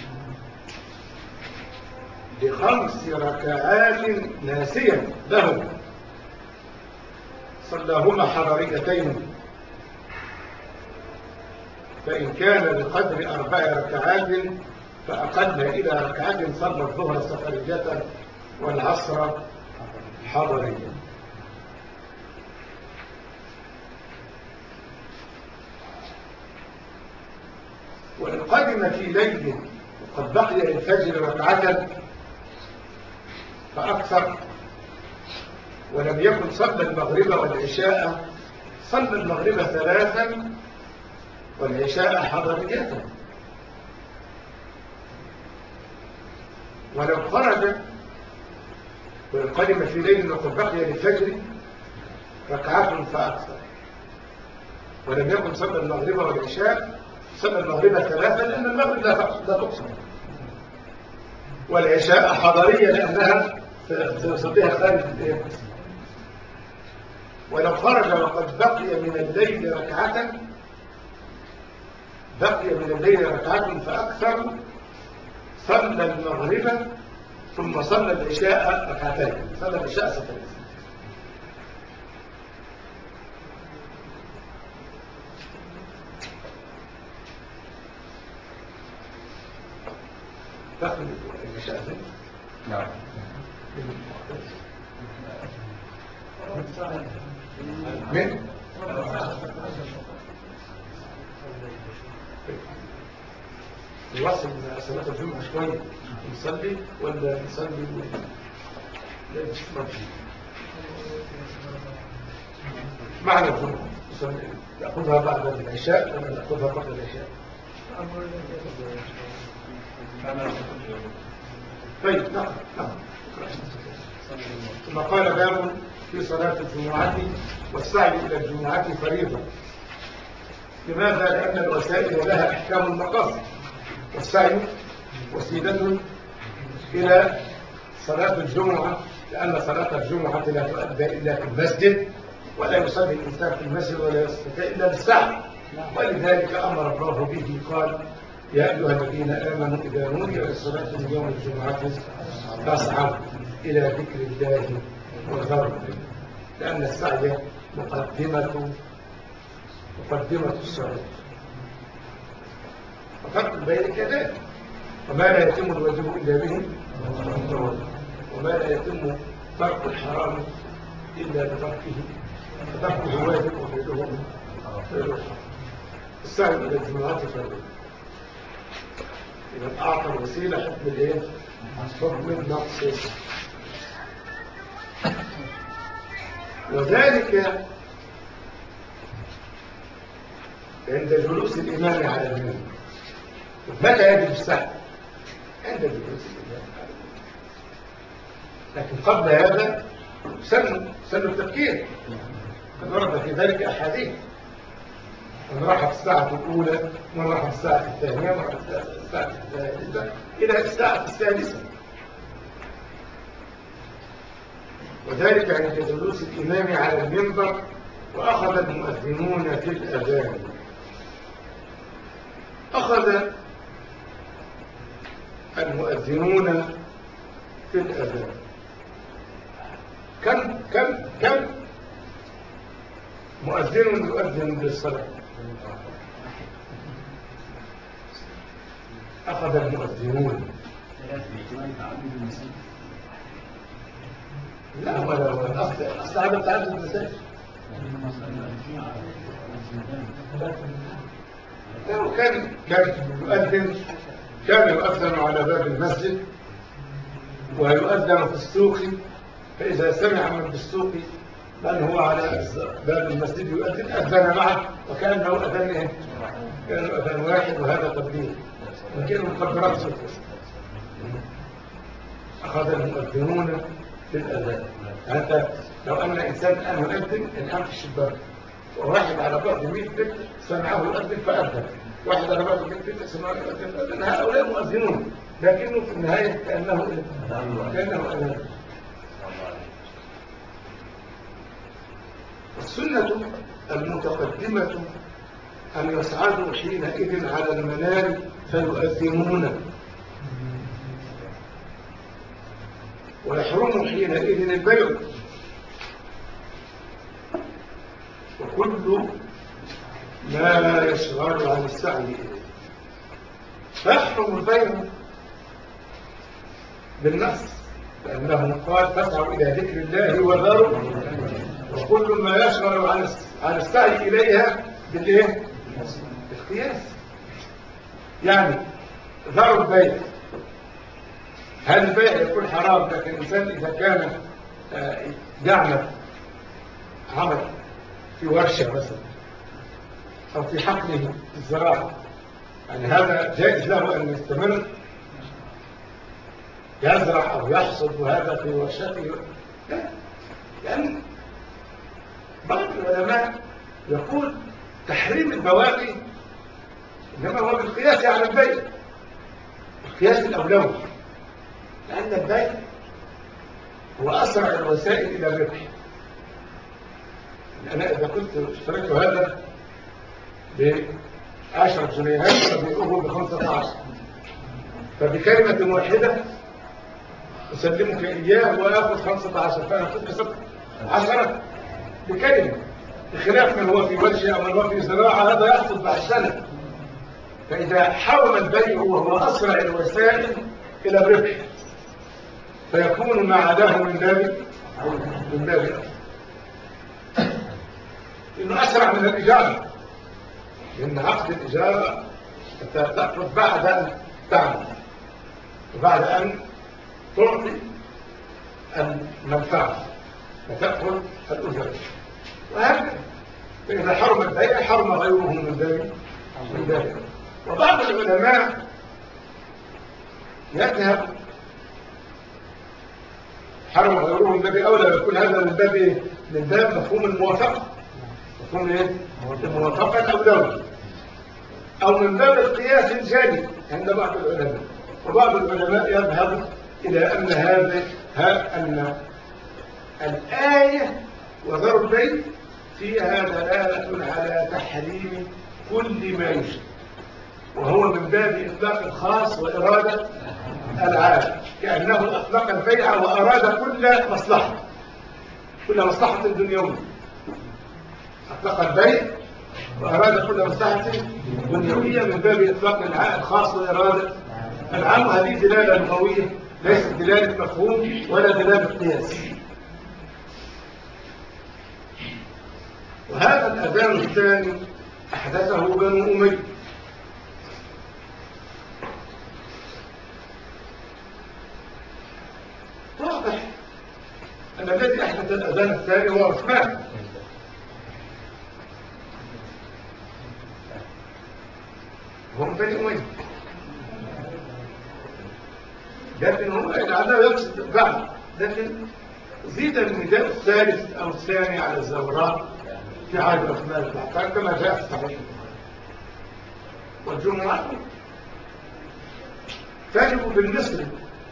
بخمس ركعات ناسيا له صلاهما حضريتين، فإن كان بقدر أربع ركعات فأقل إلى ركعات صلى الظهر سفرية والعصر حضرية. وإن قدم في ليل وقد بقي للفجر ركعة فأكثر ولم يكن صلى المغرب والعشاء، صلى المغرب ثلاثا والعشاء حضرية. ولو خرج وإن قدم في ليل وقد بقي للفجر ركعة فأكثر ولم يكن صلى المغرب والعشاء، صلى المغرب ثلاثا لأن المغرب لا تقصر، والعشاء حضرية لأنها ستصليها خارج الإيه. ولو خرج وقد بقي من الليل ركعة بقي من الليل ركعة فأكثر صلى المغرب ثم صلى العشاء ركعتين، صلى العشاء ستين. تأخذ العشاء ذي؟ نعم. من؟ نواصل صلاة الجمعة شوية، نصلي ولا نصلي لا نشوف معنى الجمعة نصلي نأخذها بعد العشاء ولا نأخذها بعد العشاء؟ طيب نعم نعم. ثم قال باب في صلاة الجمعة والسعي إلى الجمعة فريضة. لماذا؟ لأن الوسائل لها أحكام المقاصد، والسعي وسيلة إلى صلاة الجمعة لأن صلاة الجمعة لا تؤدى إلا في المسجد، ولا يصلي الإنسان في المسجد ولا يستطيع إلا بالسعي، ولذلك أمر الله به قال يا أيها الذين آمنوا إذا نودي للصلاة من يوم الجمعة فاسعوا إلى ذكر الله وذروا البيع، لأن السعي مقدمة مقدمة الصلاة. وترك البيع كذلك، وما لا يتم الواجب إلا به وما لا يتم ترك الحرام إلا بتركه، فتركه واجب وفعله خير. السعي إلى الجمعات فرض. إذا أعطى الوسيلة حكم الإيه؟ حكم النقص. وذلك عند جلوس الإمام على المنبر. متى يجب السعي؟ عند جلوس الإمام على المنبر. لكن قبل هذا سن سن التفكير، قد ورد في ذلك أحاديث، من راح في الساعة الأولى، من راح في الساعة الثانية، من راح في الساعة الثالثة إلى الساعة السادسة. وذلك عند جلوس الإمام على المنبر. وأخذ المؤذنون في الأذان أخذ المؤذنون في الأذان كم كم كم مؤذن يؤذن بالصلاة؟ أخذ المؤذنون لا ولا ولا أصل أصل هذا تعدد المساجد. لا كان كان يؤذن كان يؤذن على باب المسجد ويؤذن في السوق، فإذا سمع من بالسوق من هو على باب المسجد يؤذن أذن معه، وكأنه أذن إيه؟ كأنه أذن واحد، وهذا تبديل وكأنه مقدرات سوق. أخذ المؤذنون في الأذان. أنت لو أن إنسان الآن يؤذن الآن في الشباك، وواحد على بعد مئة متر سمعه يؤذن فأذن، واحد على بعد مئة متر سمعه يؤذن فأذن. هؤلاء مؤذنون، لكنه في النهاية كأنه كأنه أذان. السنة المتقدمة أن يصعدوا حينئذ على المنار فيؤذنون، ويحرم حينئذ البيع، وكل ما يشغل عن السعي إليه. فيحرم البيع بالنص، لأنه قال فاسعوا إلى ذكر الله وذروا، وكل ما يشغل عن عن السعي إليها بالإيه؟ بالقياس. يعني ذروا البيع، هل البيع يكون حرام؟ لكن الإنسان إذا كان يعمل عمل في ورشة مثلا أو في حقله في الزراعة، يعني هذا جائز له أن يستمر يزرع أو يحصد وهذا في ورشته؟ لا، لأن بعض العلماء يقول تحريم البواقي إنما هو بالقياس على البيع، القياس الأولوي، لأن البيع هو أسرع الوسائل إلى الربح. أنا إذا كنت اشتريت هذا بعشرة جنيهات فبيعوه بخمسة عشر، فبكلمة واحدة أسلمك إياه وآخذ خمسة عشر، فأنا كنت كسبت عشرة بكلمة، بخلاف من هو في ورشة أو من هو في زراعة هذا يحصل بعد سنة. فإذا حاول البيع وهو أسرع الوسائل إلى الربح فيكون ما عداه من باب من باب إنه أسرع من الإجارة، لأن عقد الإجارة تأخذ بعد أن تعمل وبعد أن تعطي المنفعة فتأخذ الأجرة، وهكذا. فإذا حرم البيع حرم غيره من باب من باب. وبعض العلماء يذهب حرم غيره من باب أولى، يكون هذا من باب من باب مفهوم الموافقة، مفهوم ايه؟ الموافقة الأولوية، أو من باب القياس الجاني عند بعض العلماء. وبعض العلماء يذهب إلى أن هذا ها أن الآية وذروا البيع فيها دلالة على تحريم كل ما يشرك، وهو من باب إطلاق الخاص وإرادة العام، كأنه أطلق البيع وأراد كل مصلحة، كل مصلحة دنيوية. أطلق البيع وأراد كل مصلحة دنيوية من باب إطلاق الخاص وإرادة العام. هذه دلالة لغوية ليست دلالة مفهوم ولا دلالة قياس. وهذا الأذان الثاني أحدثه بنو أمية، واضح أن الذي أحدث الأذان الثاني هو عثمان، هو من بني أمية، لكن هو لعله يقصد بعد، لكن زيد النداء الثالث أو الثاني على الزوراء في عهد عثمان بن عفان كما جاء في الصحيح. والجمعة تجب بالمصري،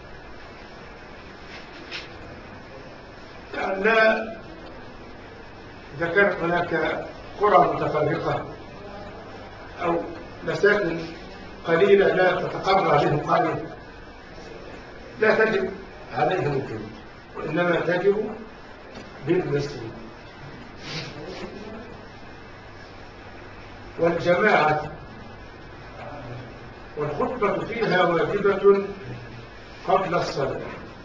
يعني لا إذا كانت هناك قرى متفرقة أو مساكن قليلة لا تتقرى بهم قرية لا تجب عليهم الجمعة، وإنما تجب بالمصري. والجماعة والخطبة فيها واجبة قبل الصلاة.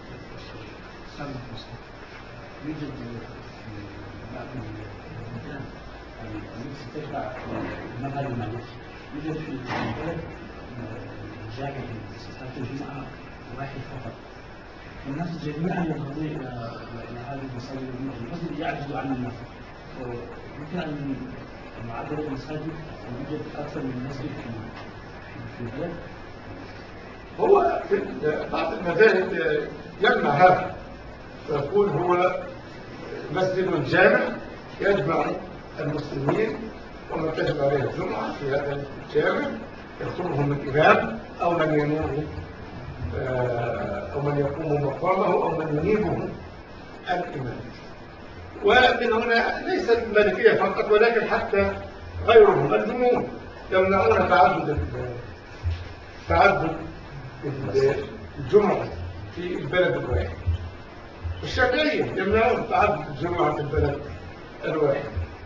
يوجد بعض البلدان التي تتبع المذهب المالكي، يوجد في البلد جامع صلاة الجمعة واحد فقط، والناس جميعا يذهبون إلى إلى هذه المساجد، المسجد يعجز عن الناس، ويمكن أن معدل المساجد يوجد أكثر من مسجد في البلد. هو في بعض المذاهب يجمع هذا ويقول هو مسجد جامع يجمع المسلمين ومن تجب عليه الجمعة في هذا الجامع، يخطبهم الإمام أو من ينوب أو من يقوم مقامه أو من ينيبه الإمام. ومن هنا ليس المالكية فقط ولكن حتى غيرهم الجمهور يمنعون تعدد تعدد الجمعة في البلد الواحد. الشافعية يمنعون تعدد الجمعة في البلد الواحد.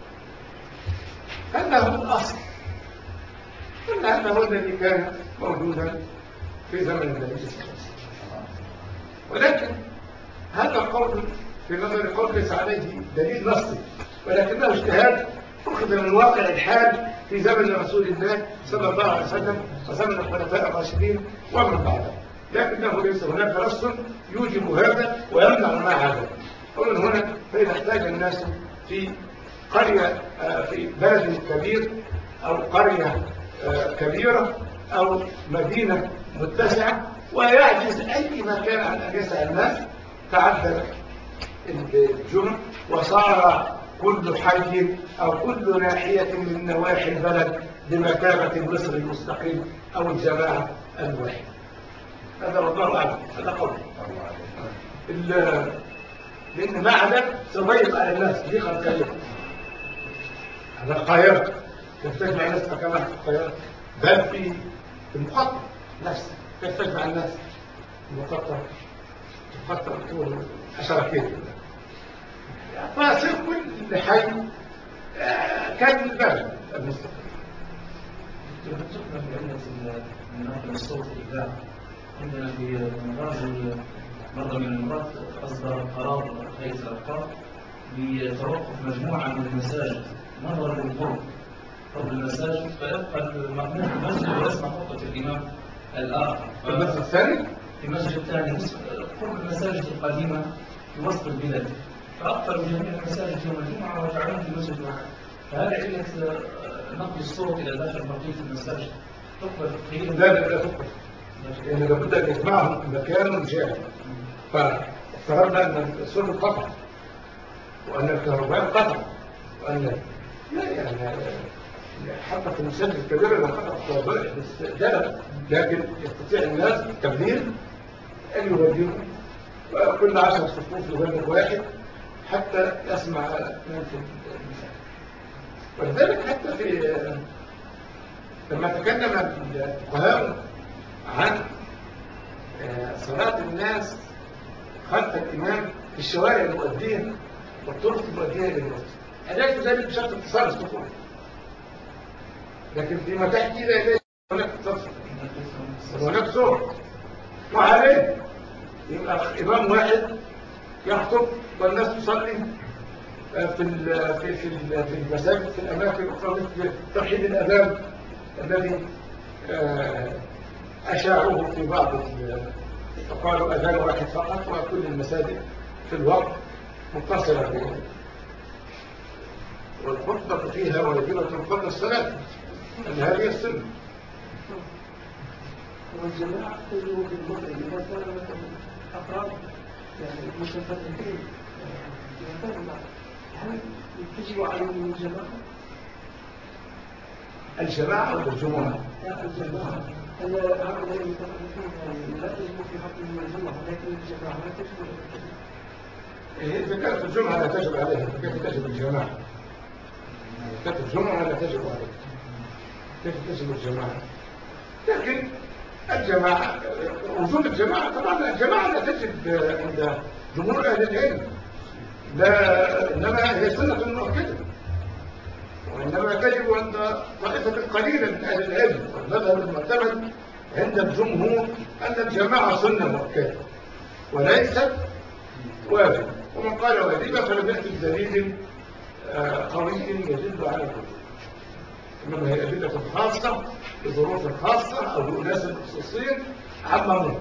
هذا هو الأصل، هذا هو الذي كان موجودا في زمن النبي صلى الله عليه وسلم. ولكن هذا القول في نظر القول ليس عليه دليل نصي، ولكنه اجتهاد أخذ من واقع الحال في زمن رسول الله صلى الله عليه وسلم وزمن الخلفاء الراشدين ومن بعدهم، لكنه ليس هناك نص يوجب هذا ويمنع ما هذا. ومن هنا فإذا احتاج الناس في قرية في بلد كبير أو قرية كبيرة أو مدينة متسعة ويعجز أي مكان عن أن يسع الناس، تعدد الجمع وصار كل حي أو كل ناحية من نواحي البلد بمثابة المصري المستقيم أو الجماعة الواحد. هذا والله أعلم، هذا قول. لأن ما عدا سيضيق على الناس دي خلقية. هذا القاهرة كيف تجمع الناس كما في القاهرة، بل في المقطم نفسه كيف تجمع الناس المقطم المقطم طول عشرة كيلو، فيصير كل حي كان البلد المستقيم. تذكرنا في عدة مناطق الصوت الإذاعة عندنا في مراجل مرة من المرات أصدر قرار هيئة الأوقاف بتوقف مجموعة من المساجد نظرا للقرب قرب المساجد، فيبقى المأموم في المسجد ويسمع خطبة الإمام الآخر في المسجد الثاني في المسجد الثاني قرب المساجد القديمة في وسط البلاد، فأقفلوا جميع المساجد يوم الجمعة وجعلوهم في مسجد واحد. فهذا علة نقل الصوت إلى داخل بقية المساجد تقبل فقهيا؟ لا لا لا تقبل، لأن يعني لابد أن يجمعهم مكان جامع. فافترضنا أن الصوت انقطع وأن الكهرباء انقطع وأن لا يعني حتى في المساجد الكبيرة لا انقطع الكهرباء بس ده، لكن يستطيع الناس التبليغ أن يبلغوا وكل عشر صفوف يبلغ واحد حتى يسمع من في المساجد. ولذلك حتى في لما تكلم الفقهاء عن صلاة الناس خلف الإمام في الشوارع المؤدية والطرق المؤدية للمسجد، أجاز ذلك بشرط اتصال الصفوف، لكن فيما تحكي لا يجوز هناك اتصال، هناك صور وعليه يبقى إمام واحد يخطب والناس تصلي في في في في المساجد في الأماكن الأخرى مثل توحيد الأذان الذي أشاعوه في بعض فقالوا أذان واحد فقط وكل المساجد في الوقت متصلة به، والخطبة فيها واجبة قبل الصلاة، أن هذه السنة. والجماعة تجب في المغرب إذا كان أقرب يعني متفرقين هل تجب عليهم الجماعة؟ الجماعة ولا الجمعة؟ لا الجماعة. هؤلاء المتفرقين لا تجب في حقهم الجمعة، لكن الجماعة لا تجب عليهم. إذا كانت الجمعة لا تجب عليها فكيف تجب الجماعة؟ إذا كانت الجمعة لا تجب عليها كيف تجب الجماعة؟ لكن الجماعة وجود الجماعة طبعا الجماعة لا تجب عند جمهور أهل العلم، لا إنما هي سنة مؤكدة، وإنما تجب عند طائفة قليلة من أهل العلم، والمذهب المعتمد عند الجمهور أن الجماعة سنة مؤكدة وليست واجب، ومن قال واجبة فلم يأتي بدليل قوي يدل على الوجوب، إنما هي أدلة خاصة بظروف خاصة أو بأناس مخصوصين عمموها،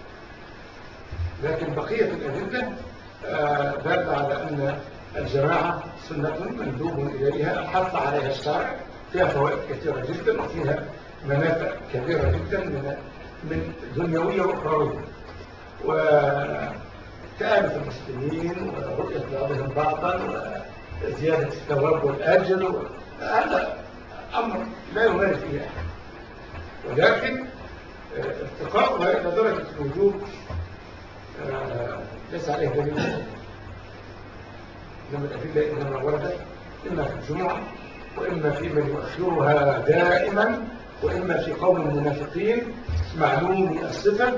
لكن بقية الأدلة دل على أن الجماعة سنة مندوب إليها حث عليها الشرع، فيها فوائد كثيرة جدا وفيها منافع كثيرة جدا من من دنيوية وأخروية، وتآلف المسلمين ورؤية بعضهم بعضا وزيادة الثواب والأجر، هذا أمر لا يمارس فيه أحد، ولكن ارتقاؤها إلى درجة الوجوب ليس عليه دليل، إنما الأدلة إنما وردت إما في الجمعة وإما في من يؤخرها دائما وإما في قوم المنافقين معلوم الصفة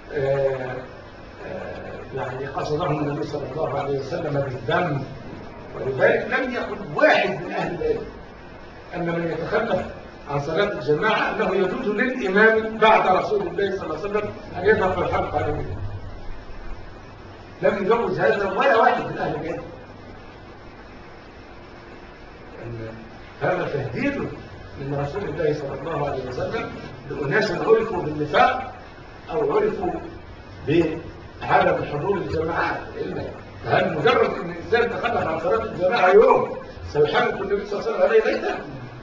يعني قصدهم النبي صلى الله عليه وسلم بالذم، ولذلك لم يقل واحد من أهل العلم أن من يتخلف عن صلاة الجماعة أنه يجوز للإمام بعد رسول الله صلى الله عليه وسلم أن يذهب في الحلقة عليه، لم يجوز هذا ولا واحد من أهل العلم. هذا تهديد من رسول الله صلى الله عليه وسلم لأناس عرفوا بالنفاق أو عرفوا بعدم حضور الجماعات، إلا هل مجرد أن الإنسان تخلف عن صلاة الجماعة يوم سيحمل النبي صلى الله عليه وسلم عليه ليتا؟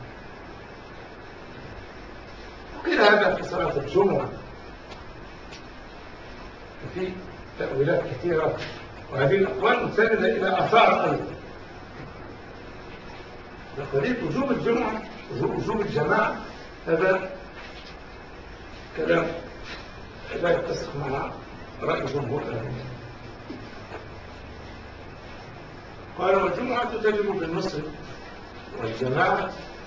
وقيل هذا في صلاة الجمعة، في تأويلات كثيرة، وهذه الأقوال مستندة إلى آثار أيضا. قضية وجوب الجمعة وجوب الجماعة هذا كلام لا يتسق مع رأي جمهور أهل العلم. قال والجمعة تجب بالنصر والجماعة،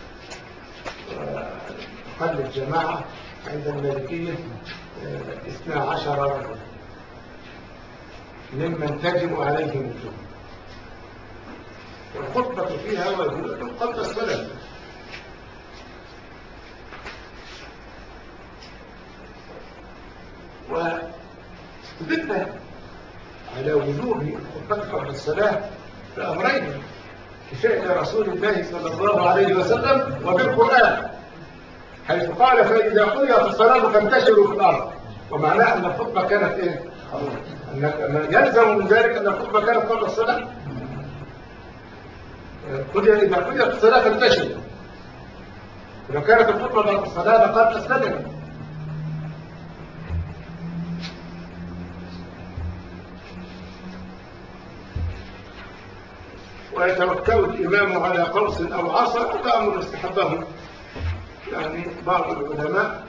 قل الجماعة عند المالكية اثنا عشر رجل ممن تجب عليهم الجمعة، والخطبة فيها واجبة قبل الصلاة، واستدل على وجوب الخطبة قبل الصلاة بأمرين: بفعل رسول الله صلى الله عليه وسلم وبالقرآن، حيث قال فإذا قضيت الصلاة فانتشروا في الأرض، ومعناه أن الخطبة كانت إيه؟ أن يلزم من ذلك أن الخطبة كانت قبل الصلاة. إذا قضيت الصلاة فانتشروا، ولو كانت الخطبة بعد الصلاة لقد تستمر. ويتوكل الإمام على قوس أو عصا، هذا أمر استحبه يعني بعض العلماء،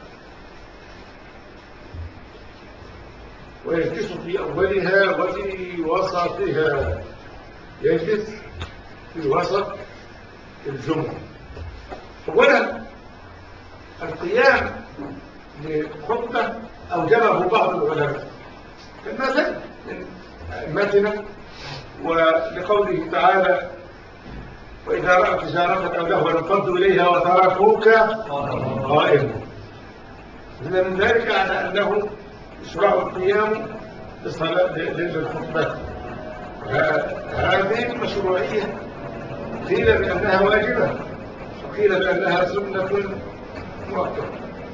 ويجلس في أولها وفي وسطها، يجلس في وسط الجمعة. أولا القيام لخطبة أوجبه بعض العلماء كما ذلك من أئمتنا، ولقوله تعالى وإذا رأوا تجارة أو لهوا انفضوا إليها وتركوك قائما. إذن من ذلك على أنه يشرع القيام للخطبة. هذه المشروعية قيل بأنها واجبة وقيل بأنها سنة مؤكدة،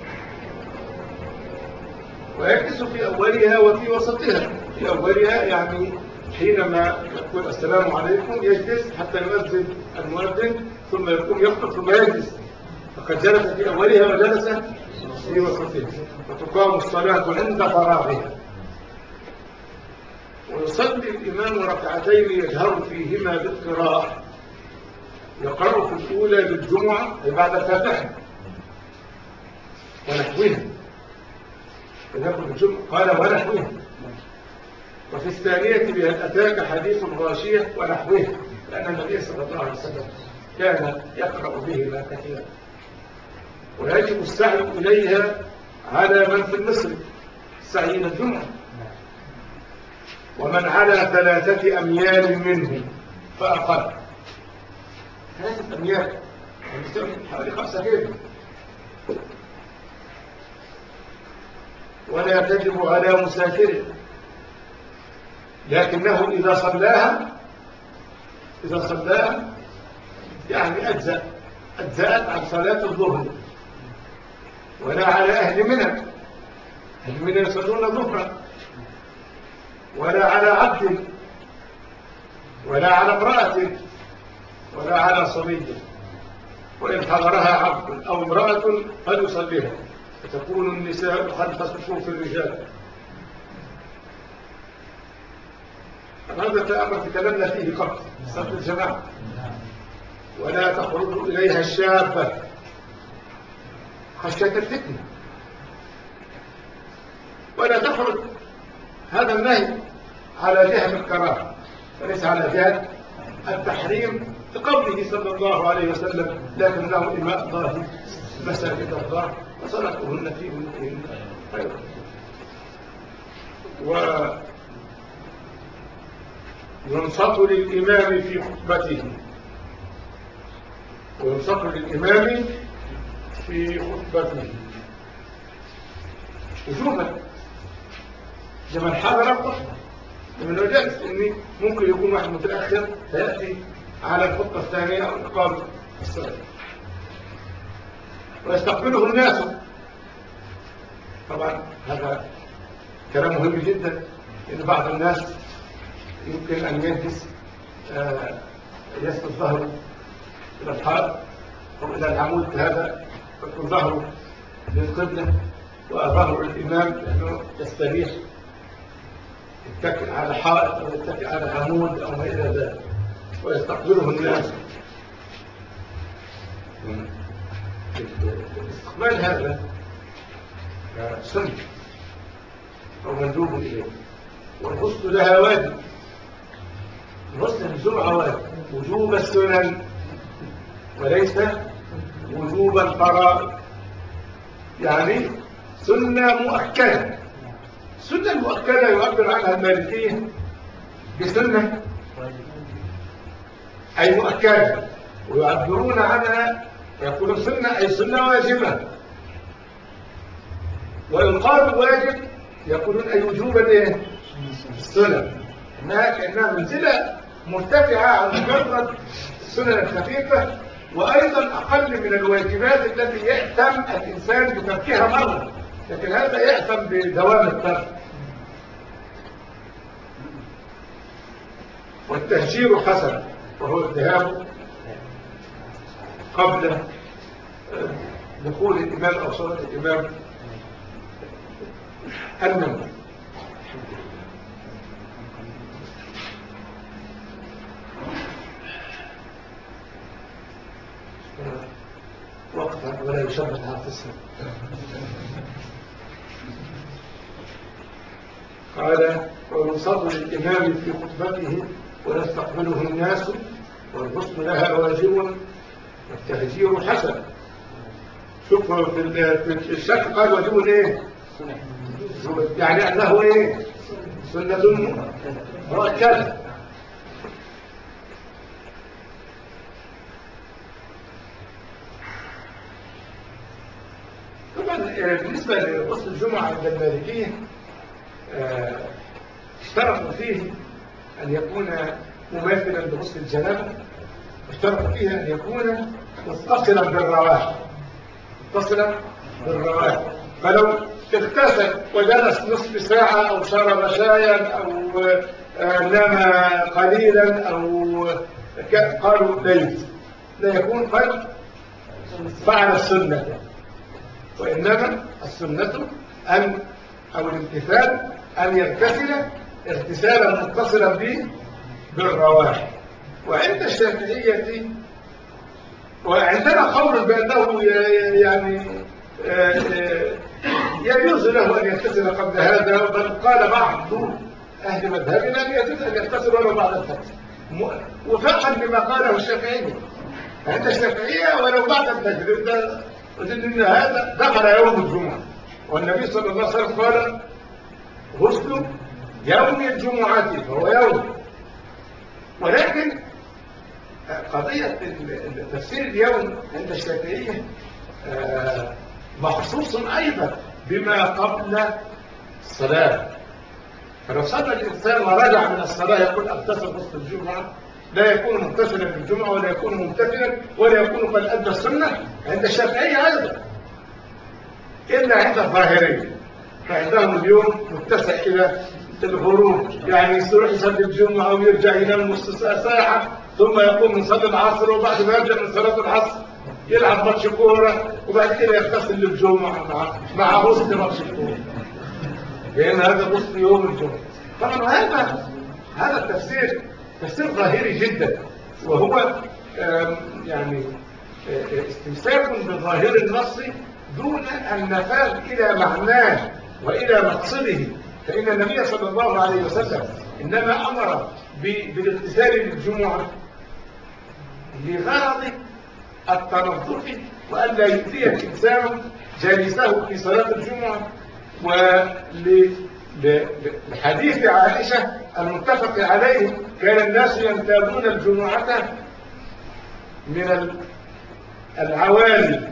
ويجلس في أولها وفي وسطها. في أولها يعني حينما يقول السلام عليكم يجلس حتى يؤذن المؤذن ثم يقوم يخطب ثم يجلس، فقد جلس في أولها وجلس في وسطها. وتقام الصلاة عند فراغها. ويصلي الإمام ركعتين يجهر فيهما بالقراءة، يقرأ في الأولى بالجمعة بعد الفاتحة ونحوها، فنقول الجمعة قال ونحوها. وفي الثانية بأن أتاك حديث الغاشية ونحوها، لأن النبي صلى الله عليه وسلم كان يقرأ بهما كثيرا. ويجب السعي إليها على من في المصر، السعي إلى الجمعة، ومن على ثلاثة أميال منه فأقل. ثلاثة أميال حوالي خمسة كيلو. ولا تجب على مسافر، لكنه إذا صلاها إذا صلاها يعني أجزأ أجزأت عن صلاة الظهر. ولا على أهل منى، أهل منى يصلون الظهر. ولا على عبد، ولا على امرأة، ولا على صبي. وإن حضرها عبد أو امرأة فليصليها، فتكون النساء خلف صفوف الرجال. هذا الأمر تكلمنا فيه قبل صلاة الجماعة. ولا تخرج إليها الشابة خشية الفتنة. ولا تخرج، هذا النهي على جهة الكراهة وليس على جهة التحريم، لقوله صلى الله عليه وسلم لكن له إماء الله مساجد الله وصلاتهن في بيوتهن خير. وينصت للإمام في خطبته، وينصت للإمام في خطبته وجوبا لمن حضر الخطبة، لمن وجدت إني ممكن يكون واحد متأخر فيأتي على الخطبة الثانية أو إقامة الصلاة، ويستقبله الناس. طبعا هذا كلام مهم جدا، إن بعض الناس يمكن أن يجلس يسند ظهره إلى الحائط أو إلى العمود، هذا يكون ظهره للقبلة وظهر الإمام لأنه يستريح، يتكئ على حائط أو يتكئ على عمود أو ما إلى ذلك، ويستقبله الناس. الاستقبال هذا سنة أو مندوب إليه، والغسل لها واجب. غسل الجمعة واجب وجوب السنن وليس وجوب الفرائض، يعني سنة مؤكدة. السنة المؤكدة يعبر عنها المالكية بسنة أي مؤكدة، ويعبرون عنها يقولون سنة أي سنة واجبة. وإن قالوا واجب يقولون أي وجوبا إيه؟ السنة، إنها كأنها منزلة مرتفعة عن مجرد السنن الخفيفة، وأيضا أقل من الواجبات التي يأثم الإنسان بتركها مرة، لكن هذا يأثم بدوام الترك. والتهجير حسن، وهو الذهاب قبل دخول الإمام أو صلاة الإمام المنبر. وقتا ولا يشبه حافظه. قال وينصت للإمام في خطبته ويستقبله الناس، والغسل لها واجب والتهجير حسن. شوفوا في الشك قال واجب ايه؟ يعني انه ايه؟ سنة مؤكدة. طبعا بالنسبة لغسل الجمعة عند المالكية اشترطوا فيه أن يكون مماثلا لغسل الجنابة، اشترطوا فيه أن يكون متصلا بالرواه، متصلا بالرواه. فلو اغتسل وجلس نصف ساعة أو شرب شايا أو نام قليلا أو قالوا ليس، لا يكون قد فعل السنة، وإنما السنة أن أو الامتثال أن يغتسل اغتسالا متصلا به بالرواه. وعند الشافعية وعندنا قول بأنه يعني يجوز له أن يغتسل قبل هذا، بل قال بعض أهل مذهبنا أن يجوز أن يغتسل ولو بعد الفجر، وفقا لما قاله الشافعية. عند الشافعية ولو بعد الفجر، إن هذا دخل يوم الجمعة، والنبي صلى الله عليه وسلم قال غسل يوم الجمعة فهو يوم. ولكن قضية تفسير اليوم عند الشافعية مخصوص أيضا بما قبل الصلاة. فلو صلى الإنسان ورجع من الصلاة يقول اغتسل غسل الجمعة، لا يكون مغتسلا بالجمعة ولا يكون ممتثلا ولا يكون قد أدى السنة عند الشافعية أيضا، إلا عند الظاهرية، فعندهم اليوم متسع إلى الغروب، يعني يروح يصلي الجمعة ويرجع ينام نص ساعة ثم يقوم من صلاة العصر، وبعد ما يرجع من صلاة العصر يلعب ماتش كورة، وبعد كده يغتسل للجمعة مع مع غسل ماتش الكورة، لأن هذا غسل يوم الجمعة. طبعا هذا هذا التفسير تفسير ظاهري جدا، وهو يعني استمساك بظاهر النص دون النفاذ إلى معناه وإلى مقصده. فإن النبي صلى الله عليه وسلم إنما أمر بالاغتسال للجمعة لغرض التنظف، وألا يؤذي الإنسان جالسه في صلاة الجمعة، ولحديث عائشة المتفق عليه كان الناس ينتابون الجمعة من العوالي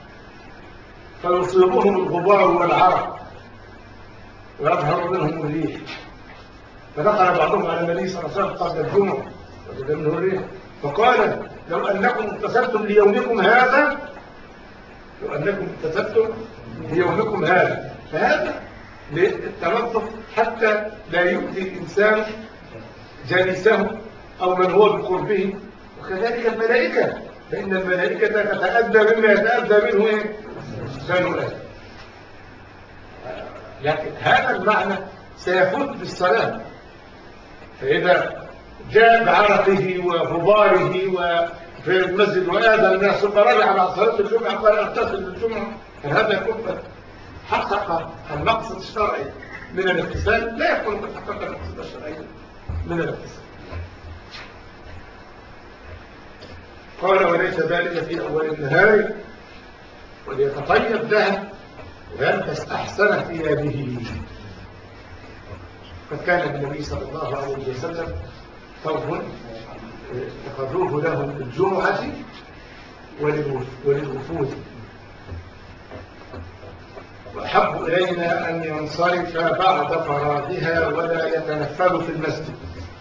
فيصيبهم الغبار والعرق ويظهر منهم الريح، فدخل بعضهم على النبي صلى الله عليه وسلم قبل الجمعة وجد منه الريح، فقال لو أنكم اغتسلتم ليومكم هذا، لو أنكم اغتسلتم ليومكم هذا، فهذا للتنظف حتى لا يؤذي الإنسان جالسه أو من هو بقربه. وكذلك الملائكة، فإن الملائكة تتأذى مما يتأذى منه إيه؟ بنو آدم. لكن هذا المعنى سيفوت بالصلاة، فإذا جاء بعرقه وغباره وفي المسجد وآذى الناس ثم رجع بعد صلاة الجمعة قال اغتسل للجمعة، فهذا يكون حقق المقصد الشرعي من الاغتسال، لا يكون قد حقق المقصد الشرعي من الاغتسال. قال وليس ذلك في أول النهار، وليتطيب له ويلبس أحسن ثيابه. قد كان النبي صلى الله عليه وسلم ثوب اتخذوه له للجمعة وللوفود، وأحب إلينا أن ينصرف بعد فراغها ولا يتنفل في المسجد،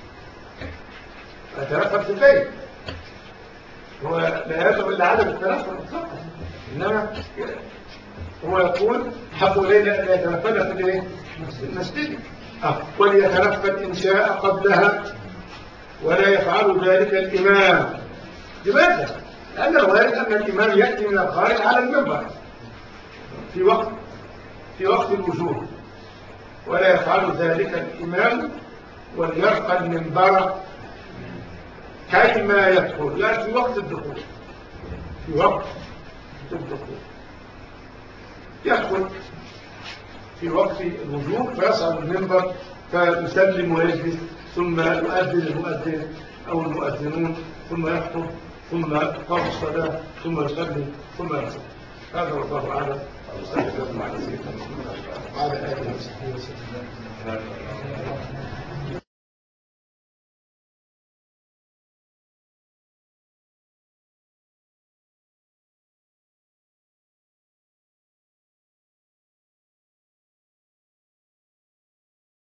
يتنفل في البيت، هو لا يدعو إلا عدم التنفل مطلقا، إنما هو يقول أحب إلينا أن يتنفل في المسجد، وليتنفل إن شاء قبلها ولا يفعل ذلك الإمام. لماذا؟ لأنه وارد أن الإمام يأتي من الخارج على المنبر في وقت في وقت الوجوب، ولا يفعل ذلك الإمام وليرقى المنبر كيما يدخل، لا في وقت الدخول، في وقت الدخول يدخل في وقت الوجوب فيصعد المنبر فيسلم ويجلس ثم يؤذن المؤذن أو المؤذنون ثم يخطب ثم يقام الصلاة ثم يصلي ثم يصلي. هذا والله أعلم. وصلى الله على سيدنا محمد وعلى آله وصحبه وسلم.